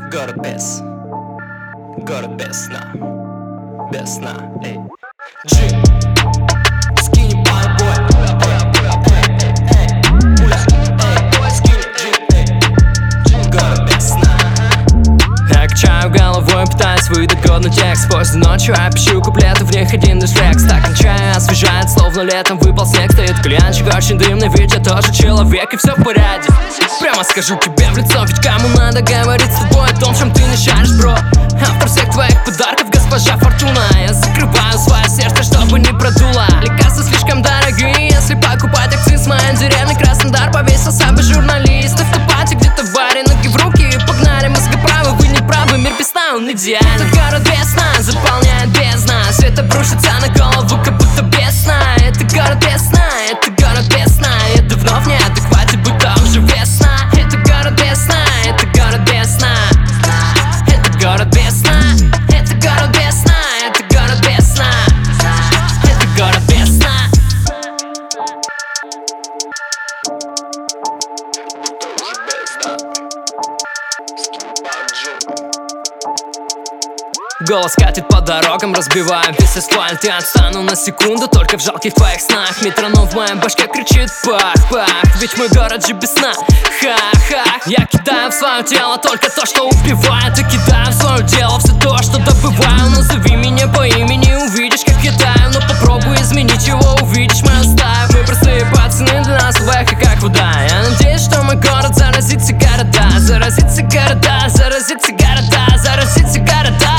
Город без сна, эй. G, скини парбой, город без сна. Я качаю головой, пытаюсь выдохнуть текст. Поздно ночью я пишу куплеты, в них один из флекс. Стакан чая освежает, словно летом выпал снег. Стоит кальянчик очень дымный, ведь я тоже человек, и все в порядке. Прямо скажу тебе в лицо, ведь кому надо говорить с тобой о том, чем ты не шаришь, бро. Автор всех твоих подарков, госпожа Фортуна. Я закрываю свое сердце, чтобы не продуло. Лекарства слишком дорогие, если покупать акциз. Моя деревня Краснодар повесился бы журналист. Автопати где-то в баре, ноги в руки и погнали. Мозгоправы, вы не правы, мир без сна, он идеален. Этот город без сна заполняет бездна. Свет обрушится на голову, как будто без сна. Это город без сна, это город без сна. Это вновь неадеквате, будто уже весна. Это город без сна, это город без сна. Это город без сна, это город без сна. Это город без сна, это город без сна. Голос катит по дорогам, разбиваем весь асфальт. Я отстану на секунду, только в жалких твоих снах. Метроном в моем башке кричит пах-пах. Ведь мой город же без сна, ха-ха. Я кидаю в свое тело только то, что убивает. И кидаю в свое дело все то, что добываю. Назови меня по имени, увидишь, как я таю. Но попробуй изменить его, увидишь мою стаю. Мы простые пацаны, для нас легко как вода. Я надеюсь, что мой город заразится города. Заразится города, заразится города, заразится города.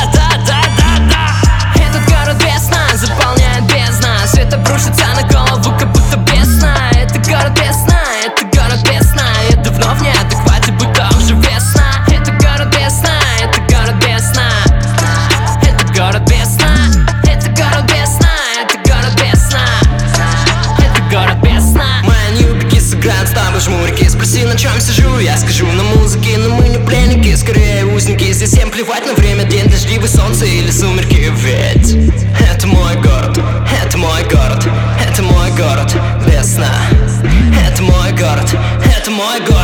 Этот город без сна заполняет бездна. Свет обрушится на голову, как будто без сна. Это город без сна, это город без сна. Это вновь неадеквате, будто уже весна. Это город без сна, это город без сна. Это город без сна, это город без сна. Это город без сна, это город без сна. Мои нюбики сыграют с тобой жмурики. Спроси, на чем сижу, я скажу на музыке. Но мы не пленники, скорее узники. Здесь всем плевать на время, день, дождливый, солнце или сумерки. Ведь это мой город, это мой город, это мой город без сна. Это мой город, это мой город.